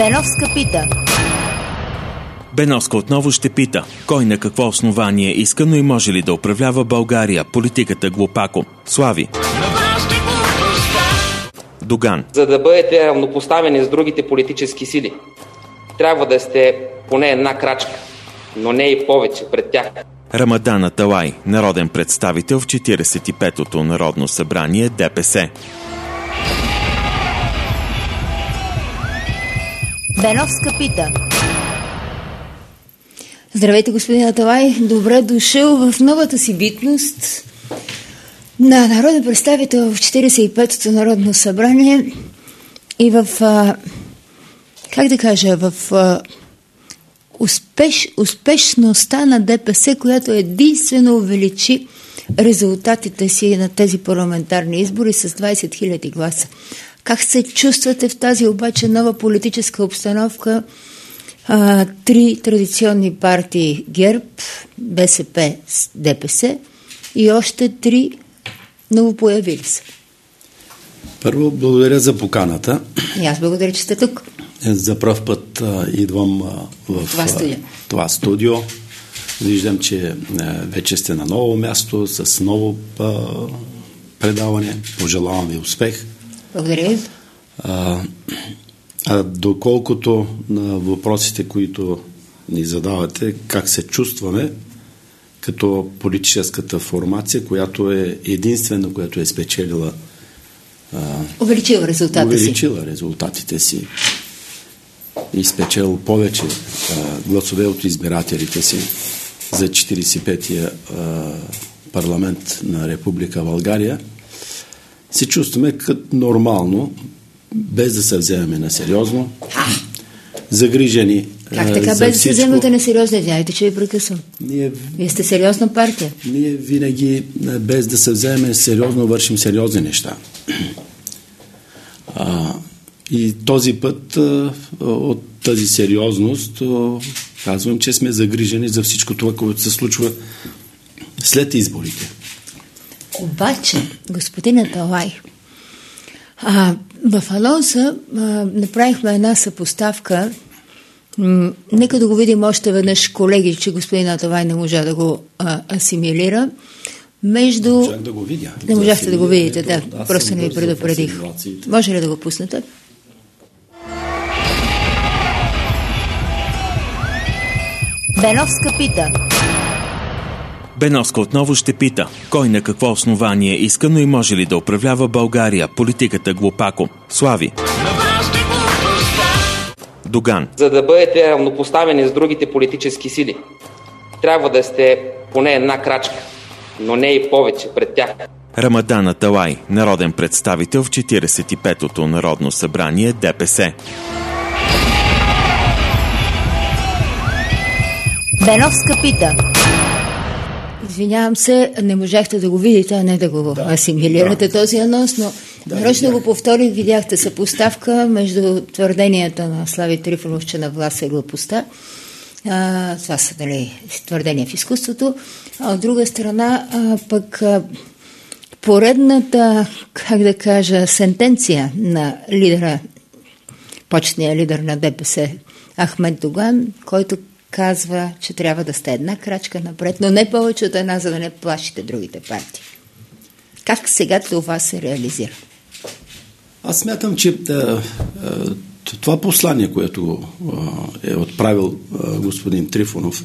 Беновска пита. Беновска отново ще пита. Кой на какво основание искано и може ли да управлява България? Политиката глупако. Слави. Доган. За да бъдете равнопоставени с другите политически сили, трябва да сте поне една крачка, но не и повече пред тях. Рамадан Аталай, народен представител в 45-то Народно събрание ДПС. Беновска пита. Здравейте, господин Аталай. Добре дошъл в новата си битност на народен представител в 45-то Народно събрание и в, успешността на ДПС, която единствено увеличи резултатите си на тези парламентарни избори с 20 000 гласа. Как се чувствате в тази обаче нова политическа обстановка? Три традиционни партии: ГЕРБ, БСП, ДПС и още три новопоявили се. Първо, благодаря за поканата. И аз благодаря, че сте тук. За пръв път идвам в това студио. Виждам, че вече сте на ново място, с ново предаване. Пожелавам ви успех. Благодаря ви. Доколкото на въпросите, които ни задавате, как се чувстваме като политическата формация, която е единствена, която е спечелила увеличила резултатите си и спечелил повече гласове от избирателите си за 45-я парламент на Република България, се чувстваме като нормално, без да се вземем на сериозно, загрижени. Как така без да се вземете на сериозно? Знаете, че ви прекъсвам. Вие сте сериозна партия. Ние винаги, без да се вземем сериозно, вършим сериозни неща. И този път от тази сериозност казвам, че сме загрижени за всичко това, което се случва след изборите. Обаче, господин Аталай, в анонса направихме една съпоставка. Нека да го видим още веднъж, колеги, че господин Аталай не можа да го асимилира. Не можах да го видя. Не можахте да го видите, да. Просто не ви предупредих. Може ли да го пуснете? Беновска пита. Беновска отново ще пита. Кой на какво основание искано и може ли да управлява България? Политиката глупако. Слави. Доган. За да бъдете равнопоставени с другите политически сили, трябва да сте поне една крачка, но не и повече пред тях. Рамадан Аталай, народен представител в 45-то Народно събрание ДПС. Беновска пита. Извинявам се, не можахте да го видите, а не да го асимилирате този анонс, но нарочно го повторих, видяхте съпоставка между твърденията на Слави Трифонов, че на власт е глупостта. Това са твърдения в изкуството. А от друга страна, поредната, сентенция на лидера, почетния лидер на ДПС Ахмед Доган, който казва, че трябва да сте една крачка напред, но не повече от една, за да не плашите другите партии. Как сега това се реализира? Аз смятам, че това послание, което е отправил господин Трифонов,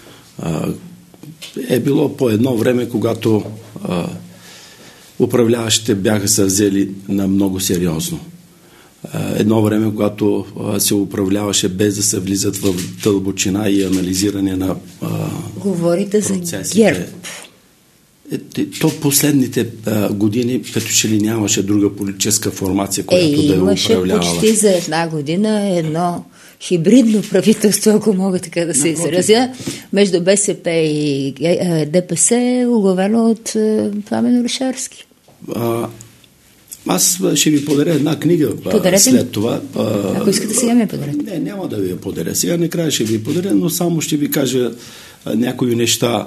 е било по едно време, когато управляващите бяха се взели на много сериозно. Едно време, когато се управляваше без да се влизат в дълбочина и анализиране на говорите процесите. За ГЕРБ. То последните години като че ли нямаше друга политическа формация, която да я управлявала. Имаше почти за една година едно хибридно правителство, ако мога така да се изразя, между БСП и ДПС, оглавено от Пламен Орешарски. Аз ще ви подаря една книга след това. Ако искате сега ме подарете. Не, няма да ви я подаря. Сега накрая ще ви подаря, но само ще ви кажа някои неща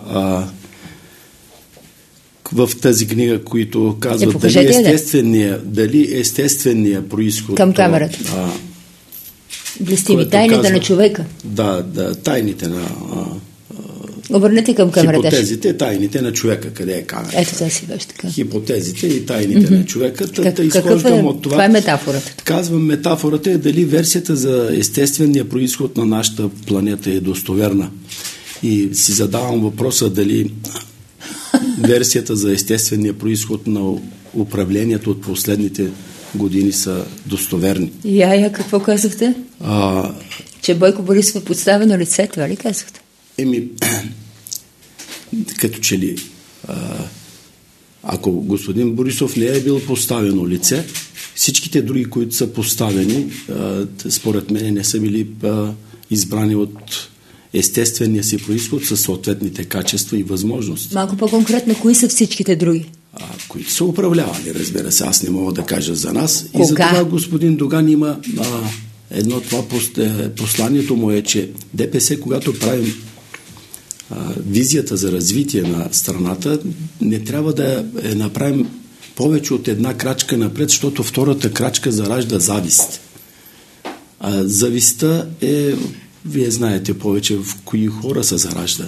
в тази книга, които казват дали естествения произход. Към камерата. Блестими тайните на човека. Да, тайните на... Обърнете към камерата. Хипотезите, тайните на човека. Къде е камерата? Ето това си беше така. Хипотезите и тайните на човека. Изхождам от това. Това е метафората. Казвам, метафората е дали версията за естествения произход на нашата планета е достоверна. И си задавам въпроса дали версията за естествения произход на управлението от последните години са достоверни. Я, какво казахте? Че Бойко Борисов е подставено лице, това ли казахте? Като че ли ако господин Борисов не е бил поставено лице, всичките други, които са поставени, според мен не са били избрани от естествения си произход със съответните качества и възможности. Малко по-конкретно, кои са всичките други? Които са управлявали, разбира се. Аз не мога да кажа за нас. Кога? И за това господин Доган има едно това посланието му е, че ДПС, когато правим визията за развитие на страната, не трябва да направим повече от една крачка напред, защото втората крачка заражда завист. Завистта е, вие знаете повече в кои хора се заражда.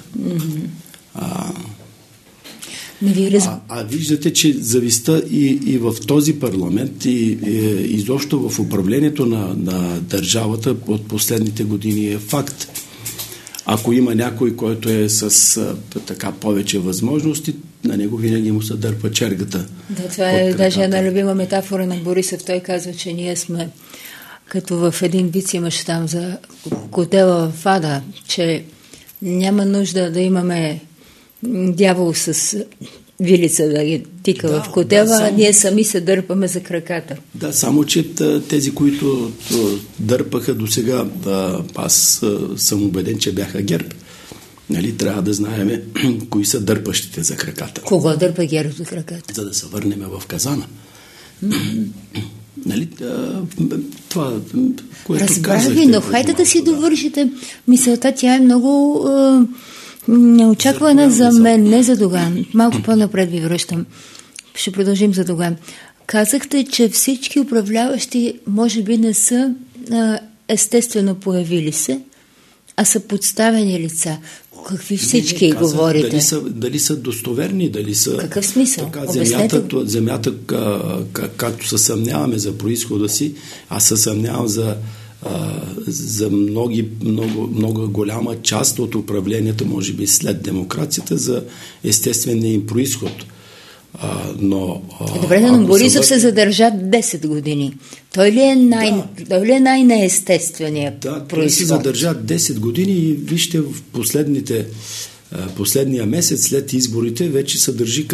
Виждате, че завистта и в този парламент, и изобщо в управлението на държавата от последните години е факт. Ако има някой, който е с така повече възможности, на него винаги му се дърпа чергата. Да, това е даже една любима метафора на Борисов. Той казва, че ние сме като в един виц имаш там за котела в ада, че няма нужда да имаме дявол с вилица да ги тика в котела, ние сами се дърпаме за краката. Да, само че тези, които дърпаха до сега, аз съм убеден, че бяха ГЕРБ. Нали, трябва да знаем кои са дърпащите за краката. Кого дърпа ГЕРБ за краката? За да се върнем в казана. Нали, това, което разбрах ви, но хайде да си довършите мисълта. Тя е много неочаквана за мен, не за Доган. Малко по-напред ви връщам. Ще продължим за Доган. Казахте, че всички управляващи може би не са естествено появили се, а са подставени лица. Какви всички говорите? Дали са достоверни, дали са... Какъв смисъл? Земята, както се съмняваме за произхода си, аз се съмнявам за много голяма част от управлението, може би след демокрацията, за естествения им произход. Добре, но Борисов се задържа 10 години. Той ли е най-неестественият произход? Той се задържа 10 години и вижте в последния месец след изборите вече се държи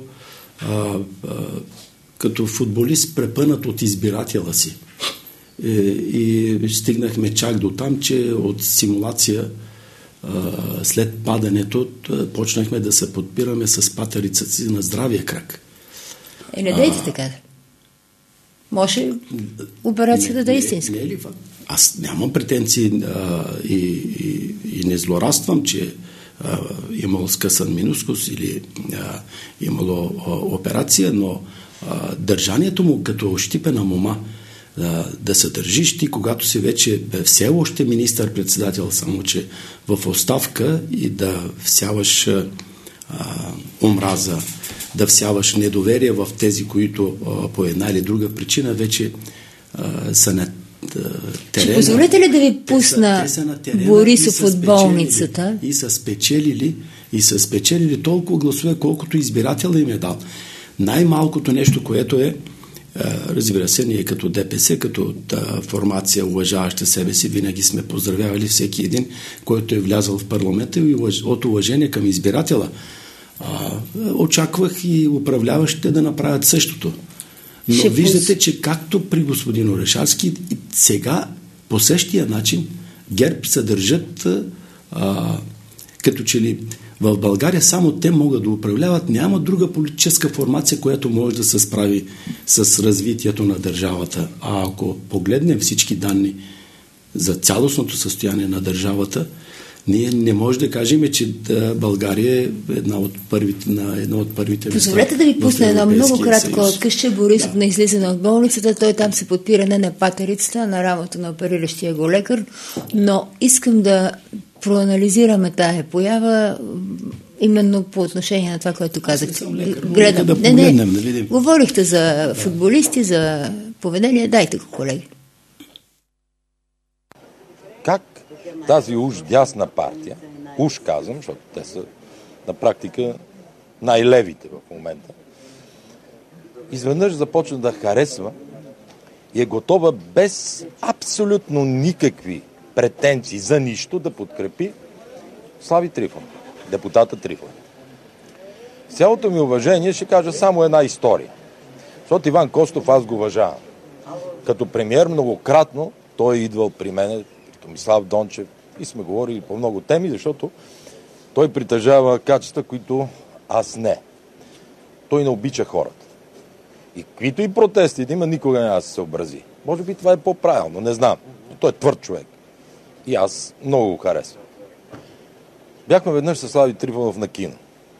като футболист, препънат от избирателя си. И стигнахме чак до там, че от симулация след падането почнахме да се подпираме с патерицата си на здравия крак. Не дейте така. Може операцията да е истинска. Не е ли факт? Аз нямам претенции и не злорадствам, че имало скъсан менискус или имало операция, но държанието му като ощипена мома, да се държиш ти, когато си вече все още министър-председател, само че в оставка, и да всяваш омраза, да всяваш недоверие в тези, които по една или друга причина вече са на терена. Ще позволите ли да ви пусна Борисов от болницата? И са спечелили толкова гласове, колкото избирателя им е дал. Най-малкото нещо, което е, разбира се, ние като ДПС, като формация, уважаваща себе си, винаги сме поздравявали всеки един, който е влязъл в парламента, и от уважение към избирателя. Очаквах и управляващите да направят същото. Но виждате, че както при господин Орешарски, сега по същия начин ГЕРБ се държат като че ли в България само те могат да управляват, няма друга политическа формация, която може да се справи с развитието на държавата. А ако погледнем всички данни за цялостното състояние на държавата, Ние не може да кажем, че България е едно от първите места. Позволете да ви пусна едно много кратко откъсче. Борисов на излизане от болницата. Той там се подпира не на патерицата, а на рамото на опериращия го лекар. Но искам да проанализираме тая поява именно по отношение на това, което казахте. Гледам. Говорихте за футболисти, за поведение. Дайте го, колеги. Как тази уж дясна партия, уж казвам, защото те са на практика най-левите в момента, изведнъж започна да харесва и е готова без абсолютно никакви претенции за нищо да подкрепи Слави Трифонов, депутата Трифонов. С цялото ми уважение ще кажа само една история. Защото Иван Костов аз го уважавам. Като премиер многократно той е идвал при мене, Томислав Дончев, и сме говорили по много теми, защото той притежава качества, които аз не. Той не обича хората. И каквито и протести да има, никога няма да се съобрази. Може би това е по-правилно, не знам. Но той е твърд човек. И аз много го харесвам. Бяхме веднъж със Слави Трифонов на кино.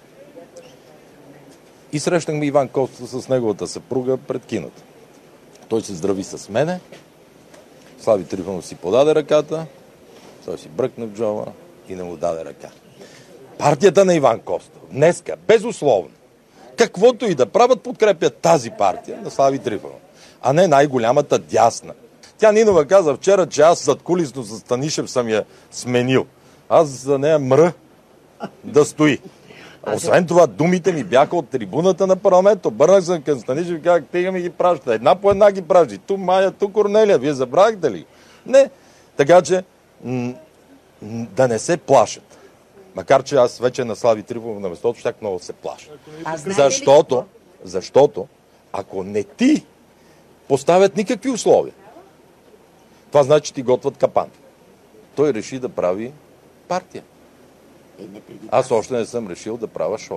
И срещнахме Иван Костов с неговата съпруга пред киното. Той се здрави с мене. Слави Трифонов си подаде ръката, той си бръкна в джоба и не му даде ръка. Партията на Иван Костов днеска, безусловно, каквото и да правят, подкрепят тази партия на Слави Трифонов, а не най-голямата дясна. Тя Нинова каза вчера, че аз задкулисно за Станишев съм я сменил. Аз за нея мръ да стои. Освен това, думите ми бяха от трибуната на парламент. Обърнах съм към Станишев и казах, тега ми ги праща. Една по една ги пращи. Ту Майя, ту Корнелия. Вие забравихте ли? Не. Така че да не се плашат. Макар че аз вече на Слави Трифонов на местото щях много се плаша. Защото ако не ти поставят никакви условия, това значи, че ти готвят капан. Той реши да прави партия. Аз още не съм решил да правя шоу.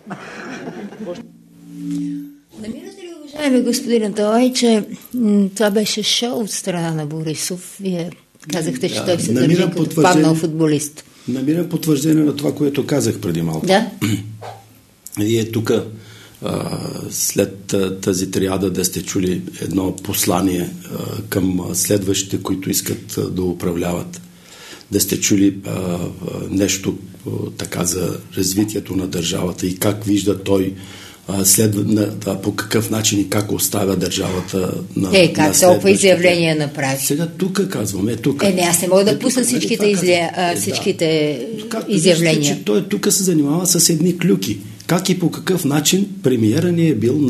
Намирате ли, уважаеми господин Аталай, че това беше шоу от страна на Борисов? Вие казахте, че той се държи като паднал футболист. Намирам потвърждение на това, което казах преди малко. Да. Вие тук след тази триада да сте чули едно послание към следващите, които искат да управляват. Да сте чули нещо така за развитието на държавата и как вижда той по какъв начин и как оставя държавата на как толкова изявления направи? Сега тук казваме, тук. Аз не мога да пусна всичките изявления. Вижте, че той тук се занимава с едни клюки. Как и по какъв начин премиера ни е бил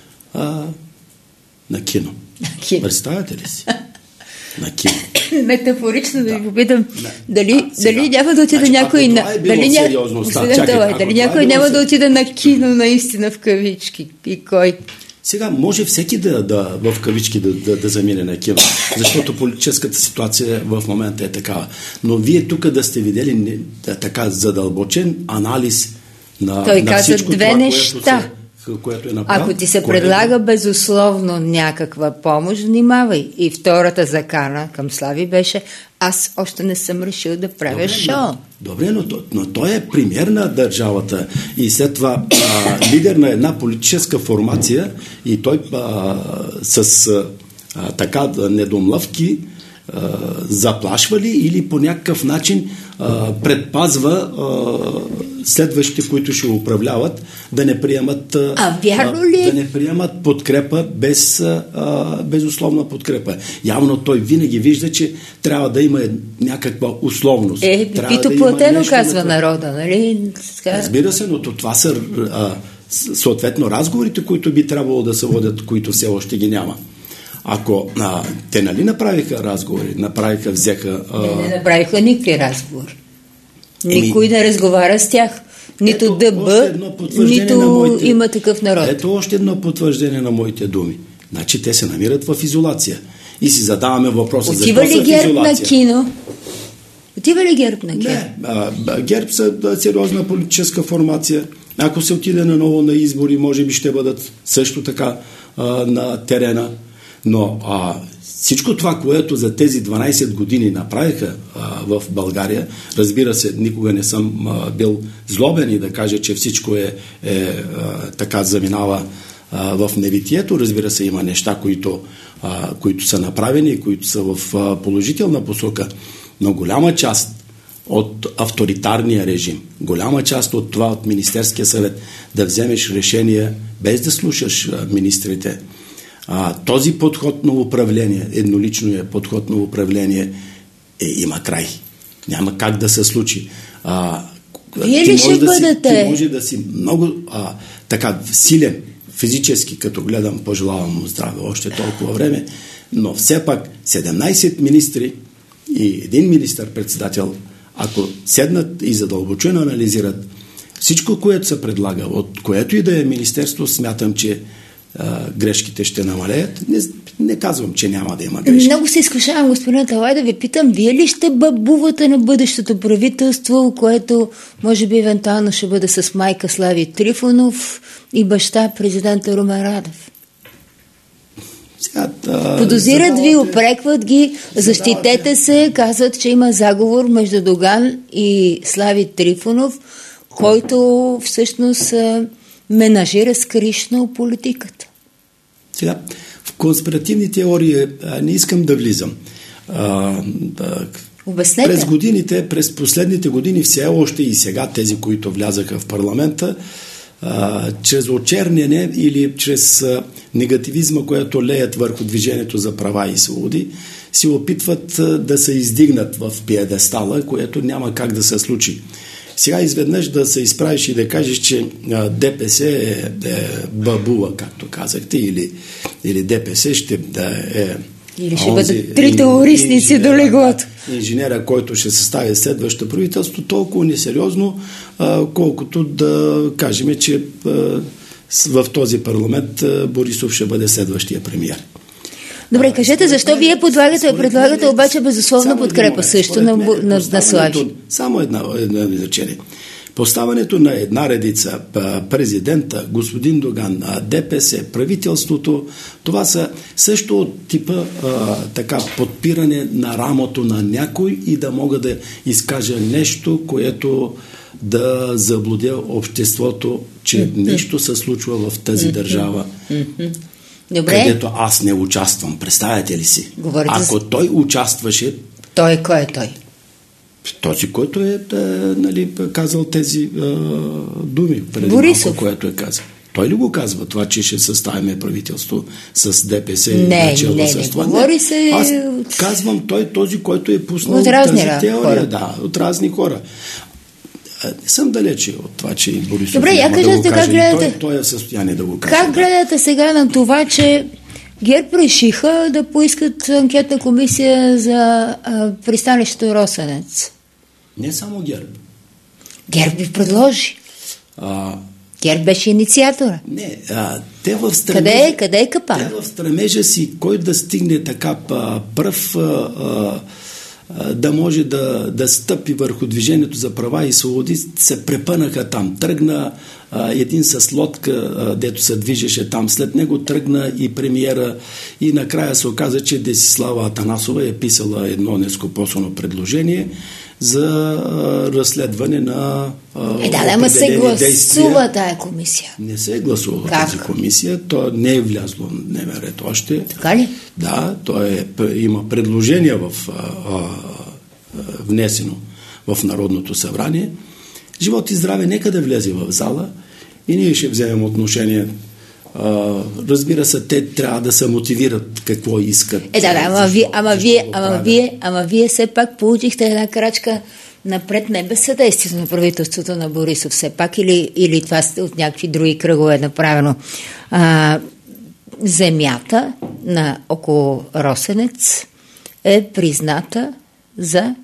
на кино. Представяте ли си? На кино. Метафорично да ви попитам дали няма да отида някой дали някой няма да отида на кино наистина в кавички и кой? Сега може всеки в кавички да замине на кино, защото политическата ситуация в момента е такава. Но вие тук да сте видели така задълбочен анализ на той каза всичко две това, неща. Което е направил. Ако ти се предлага безусловно някаква помощ, внимавай. И втората закана към Слави беше: аз още не съм решил да правя шоу. Добре, но той е премиер на държавата и след това лидер на една политическа формация и той с така недомлъвки заплашва ли или по някакъв начин предпазва следващите, които ще управляват, да не приемат вярно ли? Да не приемат подкрепа безусловна подкрепа. Явно той винаги вижда, че трябва да има някаква условност. Пипито платено, казва народа, нали? Разбира се, но това са съответно разговорите, които би трябвало да се водят, които все още ги няма. Ако те нали направиха разговори, взеха... Не направиха никакви разговори. Никой не разговаря с тях. Нито ДБ, нито има такъв народ. Ето още едно потвърждение на моите думи. Значи те се намират в изолация. И си задаваме въпроса, отива ли ГЕРБ на кино? Отива ли ГЕРБ на кино? Не. ГЕРБ са сериозна политическа формация. Ако се отиде наново на избори, може би ще бъдат също така на терена. Но всичко това, което за тези 12 години направиха в България, разбира се, никога не съм бил злобен и да кажа, че всичко така заминава в невитието. Разбира се, има неща, които са направени, които са в положителна посока, но голяма част от авторитарния режим, голяма част от това от Министерския съвет да вземеш решение без да слушаш министрите, този подход на управление, едноличният подход на управление има край. Няма как да се случи. Вие ли ще бъдете? Ти може да си много така силен физически, като гледам, пожелавам му здраве още толкова време, но все пак 17 министри и един министър-председател, ако седнат и задълбочено анализират всичко, което се предлага, от което и да е министерство, смятам, че грешките ще намалеят. Не казвам, че няма да има грешки. Много се изкушавам, господин Аталай, да ви питам, вие ли ще бабувате на бъдещото правителство, което може би евентуално ще бъде с майка Слави Трифонов и баща президента Румен Радев? Подозират ви, упрекват ги, защитете се, казват, че има заговор между Доган и Слави Трифонов, който всъщност менажира скришно политиката. Сега, в конспиративни теории не искам да влизам. Обяснете. През последните години, все още и сега тези, които влязаха в парламента, чрез очерняне или чрез негативизма, което леят върху движението за права и свободи, си опитват да се издигнат в пиедестала, което няма как да се случи. Сега изведнъж да се изправиш и да кажеш, че ДПС е бабула, както казахте, или ДПС ще е... Или ще бъдат трите орисници до леглото. Инженера, който ще състави следващото правителство, толкова несериозно, колкото да кажем, че в този парламент Борисов ще бъде следващия премиер. Добре, кажете, защо вие предлагате обаче безусловна подкрепа също на Слави? Само едно изречение. Поставането на една редица, президента, господин Доган, ДПС, правителството, това са също от типа така подпиране на рамото на някой и да мога да изкажа нещо, което да заблудя обществото, че нещо се случва в тази държава. Добре. Където аз не участвам. Представяте ли си? Ако той участваше... Той кой е той? Този, който е казал тези думи преди Борисов. малко, което е казал. Той ли го казва това, че ще съставим правителство с ДПС? Не, говори се... Аз казвам този, който е пуснал тази теория. Да, от разни хора. Не съм далече от това, че Борисов Добре, няма да го каже. Гледате... Той е в състояние да го каже. Как гледате сега на това, че ГЕРБ решиха да поискат анкетна комисия за пристанището Росенец? Не само ГЕРБ. ГЕРБ ви предложи. ГЕРБ беше инициатора. Не, те в стремежа... Къде е капан? Те в стремежа си, кой да стигне така пръв... да може да стъпи върху движението за права и свободи, се препънаха там. Тръгна един с лодка, дето се движеше там. След него тръгна и премиера и накрая се оказа, че Десислава Атанасова е писала едно нескопосано предложение за разследване на ама се гласува тая комисия. Не се е гласувала тази комисия. То не е влязло в дневен ред още. Така ли? Да, има предложение внесено в Народното събрание. Живот и здраве, нека да влезе в зала и ние ще вземем отношение. Разбира се, те трябва да се мотивират какво искат. Ама вие все пак получихте една крачка напред, не без съдействието на правителството на Борисов все пак, или това от някакви други кръгове направено. Земята на около Росенец е призната за...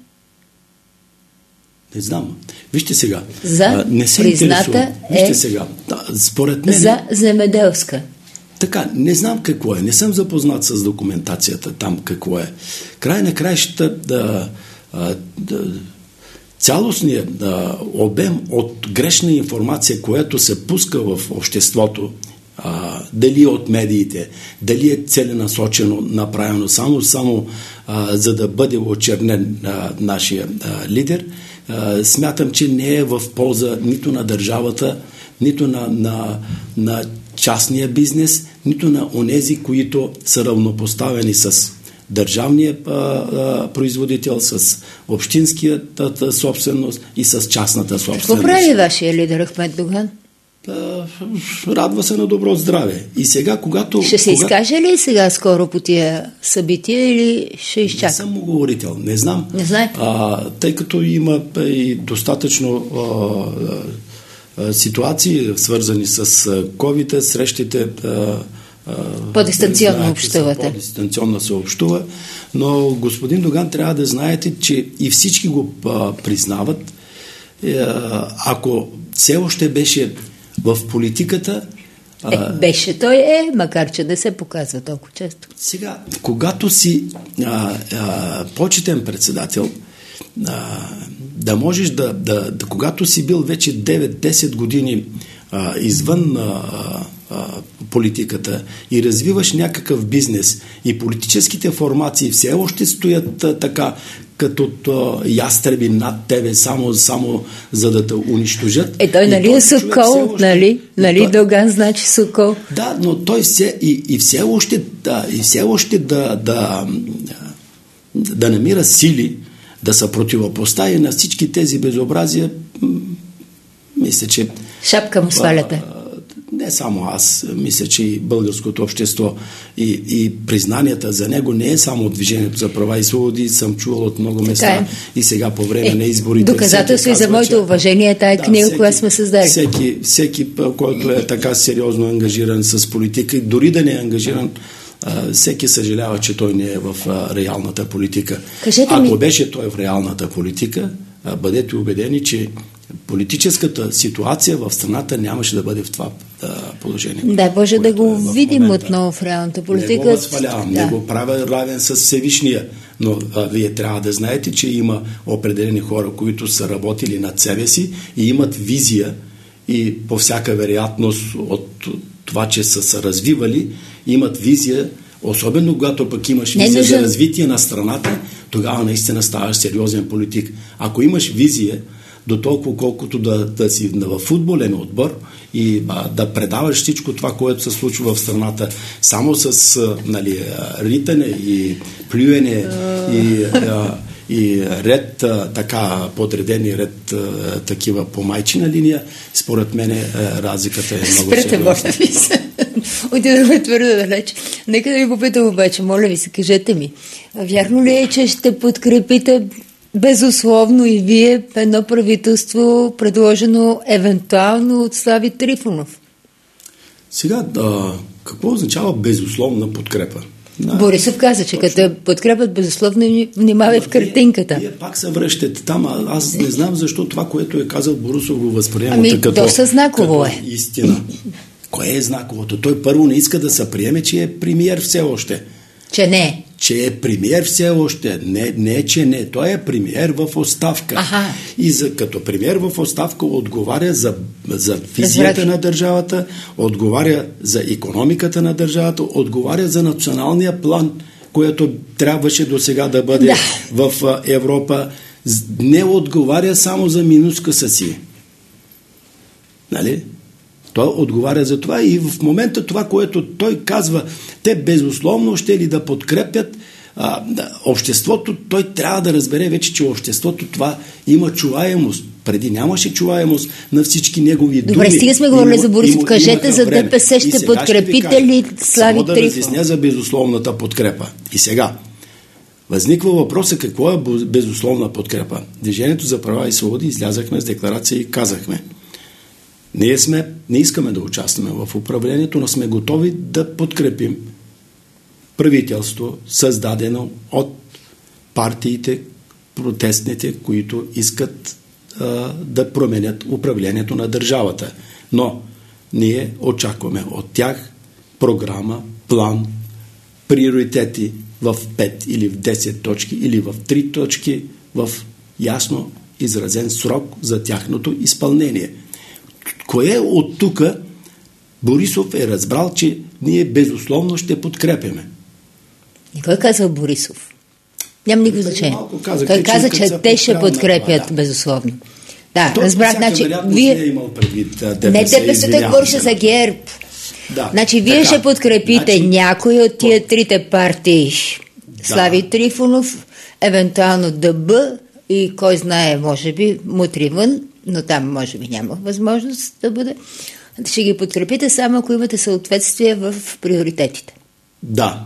Не знам. Вижте сега. Не се призната Вижте сега. Според мен... За земеделска. Така, не знам какво е. Не съм запознат с документацията там какво е. Край на краищата цялостният обем от грешна информация, която се пуска в обществото, Дали от медиите, дали е целенасочено направено само за да бъде очернен нашия лидер, смятам, че не е в полза нито на държавата, нито на частния бизнес, нито на онези, които са равнопоставени с държавния производител, с общинската собственост и с частната собственост. Какво прави вашия лидер Ахмед Доган? Радва се на добро здраве. И сега, когато... Ще се изкаже ли сега скоро по тия събития или ще изчака? Не съм говорител, не знам. Не знае? Тъй като има и достатъчно ситуации, свързани с COVID, срещите... По-дистанционно общувате. По-дистанционно се общува, но господин Доган, трябва да знаете, че и всички го признават. Ако все още беше в политиката... Беше, той макар че не се показва толкова често. Сега, когато си почетен председател, да можеш когато си бил вече 9-10 години извън политиката и развиваш някакъв бизнес и политическите формации все още стоят така като ястреби над тебе, само за да те унищожат. Той нали е Сокол, нали Доган значи Сокол. Да, но той все още да намира сили да се противопостави на всички тези безобразия, мисля, че... Шапка му сваляте. Не само аз, мисля, че и българското общество и признанията за него не е само Движението за права и свободи, съм чувал от много места и сега по време на изборите. Доказателство и за моето уважение тая книга, която сме създали. Всеки, който е така сериозно ангажиран с политика, дори да не е ангажиран, всеки съжалява, че той не е в реалната политика. Ако беше той в реалната политика, бъдете убедени, че политическата ситуация в страната нямаше да бъде в това положение. Да, Боже да го видим отново в реалната политика. Не го възхвалявам, не го правя равен с Всевишния, но вие трябва да знаете, че има определени хора, които са работили над себе си и имат визия и по всяка вероятност от това, че са се развивали, имат визия, особено когато пък имаш визия за развитие на страната, тогава наистина ставаш сериозен политик. Ако имаш визия до толкова колкото да си във футболен отбор и да предаваш всичко това, което се случва в страната, само с ритане и плюене и ред, така подредени ред такива по майчина линия, според мен разликата е много сериозна. Спрете, моля ви се. Отидохме твърде далеч. Нека да ви попитам обаче, моля ви се, кажете ми, вярно ли е, че ще подкрепите безусловно и вие едно правителство, предложено евентуално от Слави Трифонов? Сега, какво означава безусловна подкрепа? Борисов каза, че като подкрепят безусловно, внимавай в картинката. Вие пак се връщате там, аз не знам защо това, което е казал Борисов, го възприемате като истина. Кое е знаковото? Той първо не иска да се приеме, че е премиер все още. Че не. Че е премиер все още. Не, че не. Той е премиер в оставка. Аха. И като премиер в оставка отговаря за визията на държавата, отговаря за икономиката на държавата, отговаря за националния план, който трябваше до сега да бъде в Европа. Не отговаря само за минускаса си. Нали? Той отговаря за това и в момента това, което той казва, те безусловно ще ли да подкрепят обществото, той трябва да разбере вече, че обществото това има чуваемост. Преди нямаше чуваемост на всички негови думи. Добре, стига сме говорили за Борисов. Кажете за ДПС, ще подкрепите ли Слави Трифонов? Само да разясня за безусловната подкрепа. И сега, възниква въпроса какво е безусловна подкрепа. Движението за права и свободи излязахме с декларация и казахме: Ние не искаме да участваме в управлението, но сме готови да подкрепим правителство, създадено от партиите, протестните, които искат да променят управлението на държавата. Но ние очакваме от тях програма, план, приоритети в 5 или в 10 точки или в 3 точки в ясно изразен срок за тяхното изпълнение. Кое от тук Борисов е разбрал, че ние безусловно ще подкрепяме. Никой казва Борисов. Няма никакво значение. Той каза, че те ще подкрепят безусловно. Да, разбрах, значи, вие... Не е имал предвид ДПС, не ДПС, той говореше за ГЕРБ. Да, значи, вие ще подкрепите някой от тия трите партии. Слави Трифонов, евентуално ДБ и кой знае, може би, Мутривън, но там може би няма възможност да бъде. Ще ги подкрепите само ако имате съответствие в приоритетите. Да.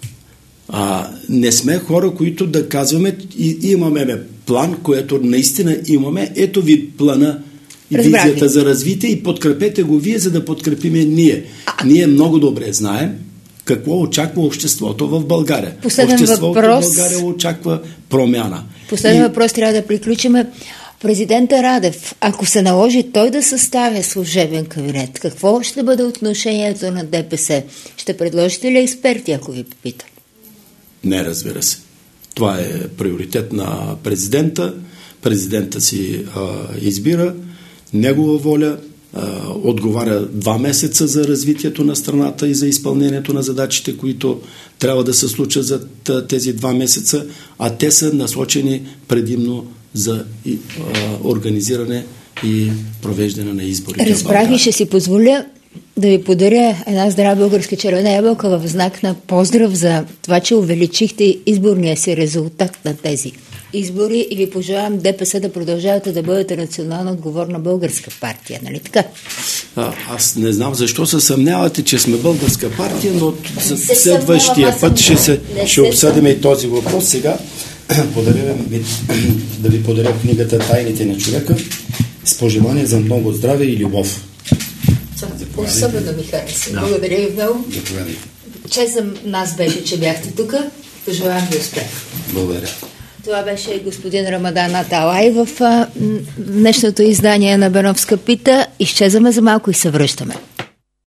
Не сме хора, които да казваме и имаме план, който наистина имаме. Ето ви плана и визията за развитие и подкрепете го вие, за да подкрепиме ние. Ние много добре знаем какво очаква обществото в България. Обществото в България очаква промяна. Последен въпрос трябва да приключиме. Президента Радев, ако се наложи той да съставя служебен кабинет, какво ще бъде отношението на ДПС? Ще предложите ли експерти, ако ви попита? Не, разбира се. Това е приоритет на президента. Президента си избира негова воля, отговаря 2 месеца за развитието на страната и за изпълнението на задачите, които трябва да се случат за тези 2 месеца, а те са насочени предимно за организиране и провеждане на изборите. Разбрах и ще си позволя да ви подаря една здрава българска червена ябълка в знак на поздрав за това, че увеличихте изборния си резултат на тези избори и ви пожелавам ДПС да продължавате да бъдете национално отговорна българска партия, нали така? Аз не знам защо се съмнявате, че сме българска партия, но следващия път ще обсъдим и този въпрос. Сега да ви подаря книгата "Тайните на човека" с пожелание за много здраве и любов. Особено ми хареса. Да. Благодаря ви много. Чест за нас беше, че бяхте тук. Пожелавам ви успех. Благодаря. Това беше господин Рамадан Аталай в днешното издание на Беновска пита. Изчезваме за малко и се връщаме.